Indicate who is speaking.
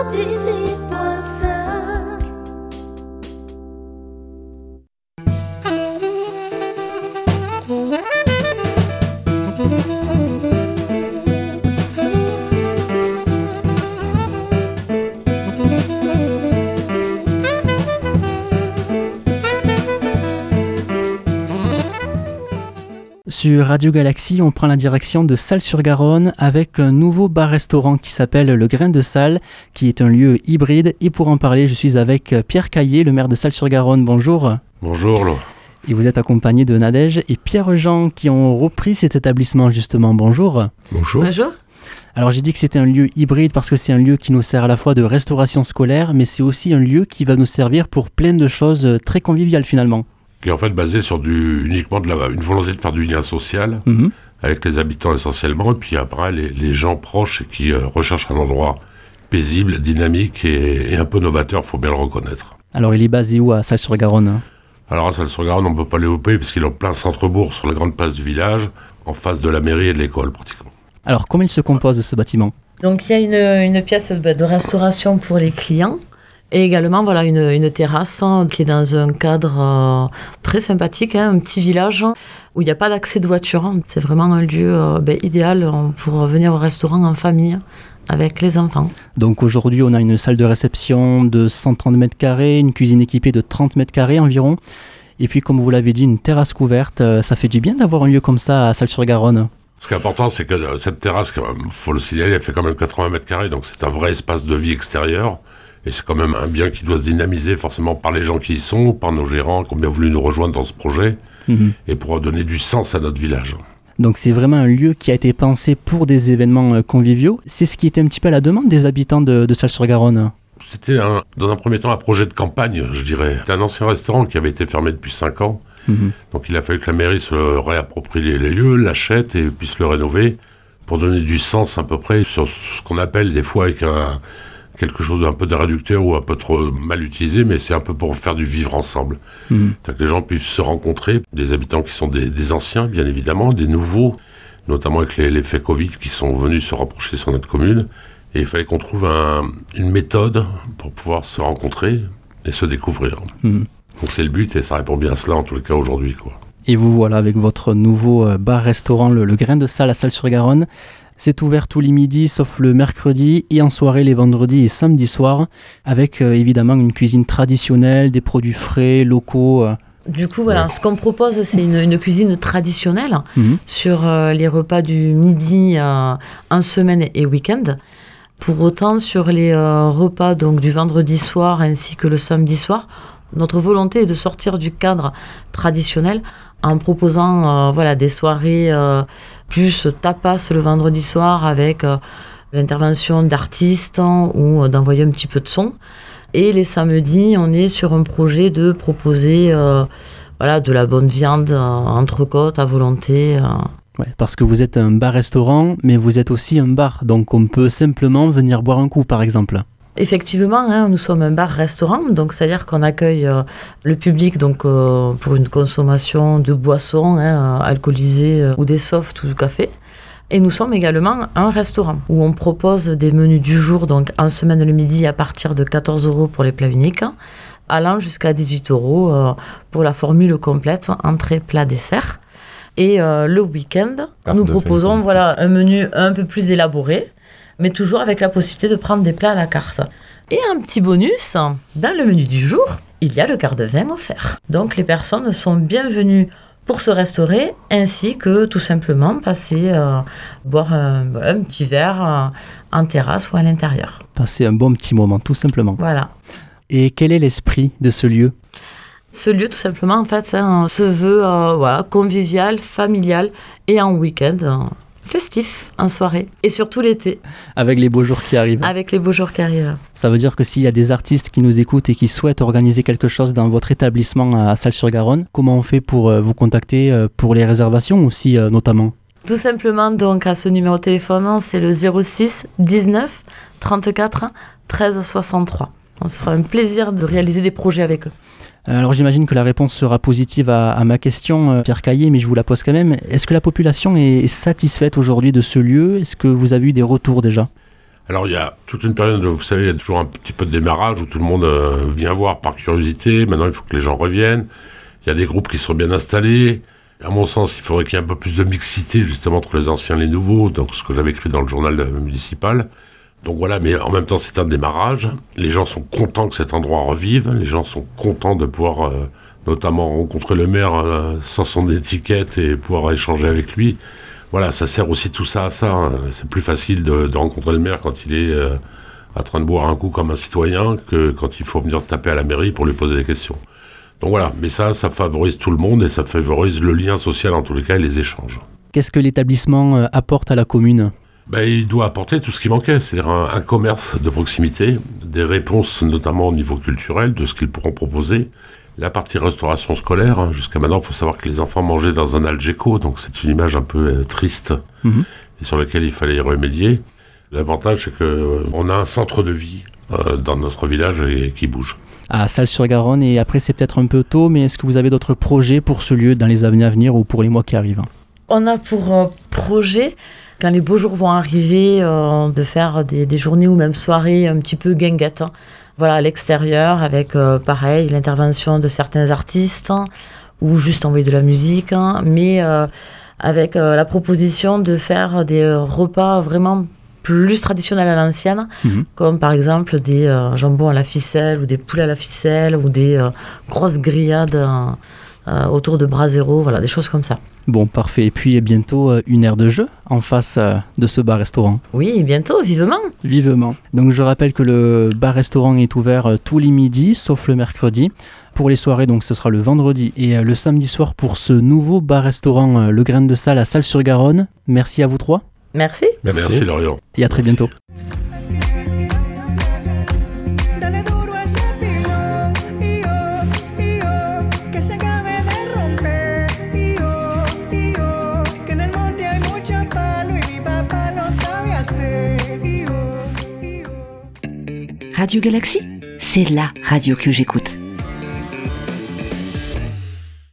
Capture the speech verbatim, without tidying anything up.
Speaker 1: quatre-vingt-dix-huit point cinq.
Speaker 2: Sur Radio Galaxie, on prend la direction de Salles-sur-Garonne avec un nouveau bar-restaurant qui s'appelle Le Grain de Salle, qui est un lieu hybride. Et pour en parler, je suis avec Pierre Caillé, le maire de Salles-sur-Garonne. Bonjour.
Speaker 3: Bonjour. Laure.
Speaker 2: Et vous êtes accompagné de Nadège et Pierre-Jean qui ont repris cet établissement justement. Bonjour.
Speaker 4: Bonjour. Bonjour.
Speaker 2: Alors j'ai dit que c'était un lieu hybride parce que c'est un lieu qui nous sert à la fois de restauration scolaire, mais c'est aussi un lieu qui va nous servir pour plein de choses très conviviales finalement.
Speaker 3: Qui est en fait basé sur du, uniquement de la, une volonté de faire du lien social mmh. avec les habitants essentiellement, et puis après les, les gens proches qui euh, recherchent un endroit paisible, dynamique et, et un peu novateur, il faut bien le reconnaître.
Speaker 2: Alors il est basé où à Salles-sur-Garonne ?
Speaker 3: Alors à Salles-sur-Garonne, on ne peut pas les louper parce qu'il est en plein centre-bourg, sur la grande place du village, en face de la mairie et de l'école pratiquement.
Speaker 2: Alors comment il se compose ce bâtiment ?
Speaker 4: Donc il y a une, une pièce de, de restauration pour les clients. Et également, voilà, une, une terrasse hein, qui est dans un cadre euh, très sympathique, hein, un petit village où il n'y a pas d'accès de voiture. Hein. C'est vraiment un lieu euh, ben, idéal hein, pour venir au restaurant en famille avec les enfants.
Speaker 2: Donc aujourd'hui, on a une salle de réception de cent trente mètres carrés, une cuisine équipée de trente mètres carrés environ. Et puis, comme vous l'avez dit, une terrasse couverte. Euh, ça fait du bien d'avoir un lieu comme ça à Salles-sur-Garonne.
Speaker 3: Ce qui est important, c'est que cette terrasse, il faut le signaler, elle fait quand même quatre-vingts mètres carrés, donc c'est un vrai espace de vie extérieur. Et c'est quand même un bien qui doit se dynamiser forcément par les gens qui y sont, par nos gérants qui ont bien voulu nous rejoindre dans ce projet, mmh. et pour donner du sens à notre village.
Speaker 2: Donc c'est vraiment un lieu qui a été pensé pour des événements conviviaux. C'est ce qui était un petit peu à la demande des habitants de, de Salles-sur-Garonne.
Speaker 3: C'était un, dans un premier temps un projet de campagne, je dirais. C'était un ancien restaurant qui avait été fermé depuis cinq ans. Mmh. Donc il a fallu que la mairie se réapproprie les, les lieux, l'achète et puisse le rénover pour donner du sens à peu près sur ce qu'on appelle des fois avec un... quelque chose d'un peu de réducteur ou un peu trop mal utilisé, mais c'est un peu pour faire du vivre ensemble. Mmh. Que les gens puissent se rencontrer, des habitants qui sont des, des anciens, bien évidemment, des nouveaux, notamment avec les, l'effet Covid, qui sont venus se rapprocher sur notre commune. Et il fallait qu'on trouve un, une méthode pour pouvoir se rencontrer et se découvrir. Mmh. Donc c'est le but, et ça répond bien à cela, en tous les cas, aujourd'hui, quoi.
Speaker 2: Et vous voilà avec votre nouveau bar-restaurant, le, le Grain de Salle à Salles-sur-Garonne. C'est ouvert tous les midis, sauf le mercredi, et en soirée les vendredis et samedis soirs, avec euh, évidemment une cuisine traditionnelle, des produits frais, locaux. Euh.
Speaker 4: Du coup, voilà, ce qu'on propose, c'est une, une cuisine traditionnelle mmh. sur euh, les repas du midi euh, en semaine et week-end. Pour autant, sur les euh, repas donc, du vendredi soir ainsi que le samedi soir, notre volonté est de sortir du cadre traditionnel en proposant euh, voilà, des soirées euh, plus tapas le vendredi soir avec euh, l'intervention d'artistes hein, ou euh, d'envoyer un petit peu de son. Et les samedis, on est sur un projet de proposer euh, voilà, de la bonne viande, euh, entrecôte à volonté. Euh.
Speaker 2: Ouais, parce que vous êtes un bar-restaurant, mais vous êtes aussi un bar. Donc on peut simplement venir boire un coup, par exemple.
Speaker 4: Effectivement, hein, nous sommes un bar-restaurant, donc c'est-à-dire qu'on accueille euh, le public donc, euh, pour une consommation de boissons hein, alcoolisées euh, ou des softs ou du café. Et nous sommes également un restaurant où on propose des menus du jour, donc en semaine le midi à partir de quatorze euros pour les plats uniques, allant jusqu'à dix-huit euros euh, pour la formule complète, entrée, plat, dessert. Et euh, le week-end, ah, nous proposons voilà, un menu un peu plus élaboré, mais toujours avec la possibilité de prendre des plats à la carte. Et un petit bonus, dans le menu du jour, il y a le quart de vin offert. Donc les personnes sont bienvenues pour se restaurer, ainsi que tout simplement passer euh, boire un, voilà, un petit verre euh, en terrasse ou à l'intérieur.
Speaker 2: Passer un bon petit moment, tout simplement.
Speaker 4: Voilà.
Speaker 2: Et quel est l'esprit de ce lieu ?
Speaker 4: Ce lieu, tout simplement, en fait, hein, se veut euh, voilà, convivial, familial et en week-end, euh, festif, en soirée. Et surtout l'été.
Speaker 2: Avec les beaux jours qui arrivent.
Speaker 4: Avec les beaux jours qui arrivent.
Speaker 2: Ça veut dire que s'il y a des artistes qui nous écoutent et qui souhaitent organiser quelque chose dans votre établissement à Salles-sur-Garonne, comment on fait pour euh, vous contacter euh, pour les réservations aussi, euh, notamment ?
Speaker 4: Tout simplement, donc, à ce numéro de téléphone, c'est le zéro six dix-neuf trente-quatre treize soixante-trois. On se fera un plaisir de réaliser des projets avec eux.
Speaker 2: Alors j'imagine que la réponse sera positive à, à ma question, euh, Pierre Caillé, mais je vous la pose quand même. Est-ce que la population est satisfaite aujourd'hui de ce lieu ? Est-ce que vous avez eu des retours déjà ?
Speaker 3: Alors il y a toute une période, vous savez, il y a toujours un petit peu de démarrage où tout le monde euh, vient voir par curiosité. Maintenant, il faut que les gens reviennent. Il y a des groupes qui sont bien installés. À mon sens, il faudrait qu'il y ait un peu plus de mixité justement entre les anciens et les nouveaux, donc ce que j'avais écrit dans le journal municipal. Donc voilà, mais en même temps, c'est un démarrage. Les gens sont contents que cet endroit revive. Les gens sont contents de pouvoir euh, notamment rencontrer le maire euh, sans son étiquette et pouvoir échanger avec lui. Voilà, ça sert aussi tout ça à ça. Hein. C'est plus facile de, de rencontrer le maire quand il est euh, en train de boire un coup comme un citoyen que quand il faut venir taper à la mairie pour lui poser des questions. Donc voilà, mais ça, ça favorise tout le monde et ça favorise le lien social en tous les cas et les échanges.
Speaker 2: Qu'est-ce que l'établissement apporte à la commune ?
Speaker 3: Ben, il doit apporter tout ce qui manquait, c'est-à-dire un, un commerce de proximité, des réponses notamment au niveau culturel de ce qu'ils pourront proposer. La partie restauration scolaire, hein, jusqu'à maintenant, il faut savoir que les enfants mangeaient dans un Algeco, donc c'est une image un peu euh, triste mmh. et sur laquelle il fallait y remédier. L'avantage, c'est qu'on a un centre de vie euh, dans notre village et, et qui bouge.
Speaker 2: À Salles-sur-Garonne, et après c'est peut-être un peu tôt, mais est-ce que vous avez d'autres projets pour ce lieu dans les années à venir ou pour les mois qui arrivent ?
Speaker 4: On a pour euh, projet, quand les beaux jours vont arriver, euh, de faire des, des journées ou même soirées un petit peu guinguettes, hein. Voilà, à l'extérieur, avec euh, pareil, l'intervention de certains artistes, hein, ou juste envoyer de la musique, hein, mais euh, avec euh, la proposition de faire des euh, repas vraiment plus traditionnels à l'ancienne, mmh. comme par exemple des euh, jambons à la ficelle, ou des poulets à la ficelle, ou des euh, grosses grillades euh, euh, autour de brasero, voilà, des choses comme ça.
Speaker 2: Bon, parfait. Et puis bientôt euh, une aire de jeu en face euh, de ce bar-restaurant.
Speaker 4: Oui, bientôt, vivement.
Speaker 2: Vivement. Donc je rappelle que le bar-restaurant est ouvert euh, tous les midis, sauf le mercredi. Pour les soirées, donc ce sera le vendredi et euh, le samedi soir pour ce nouveau bar-restaurant euh, Le Grain de Salle à Salles-sur-Garonne. Merci à vous trois.
Speaker 4: Merci.
Speaker 3: Merci, Merci Lorient.
Speaker 2: Et à très
Speaker 3: Merci.
Speaker 2: bientôt.
Speaker 5: Radio Galaxie, c'est la radio que j'écoute.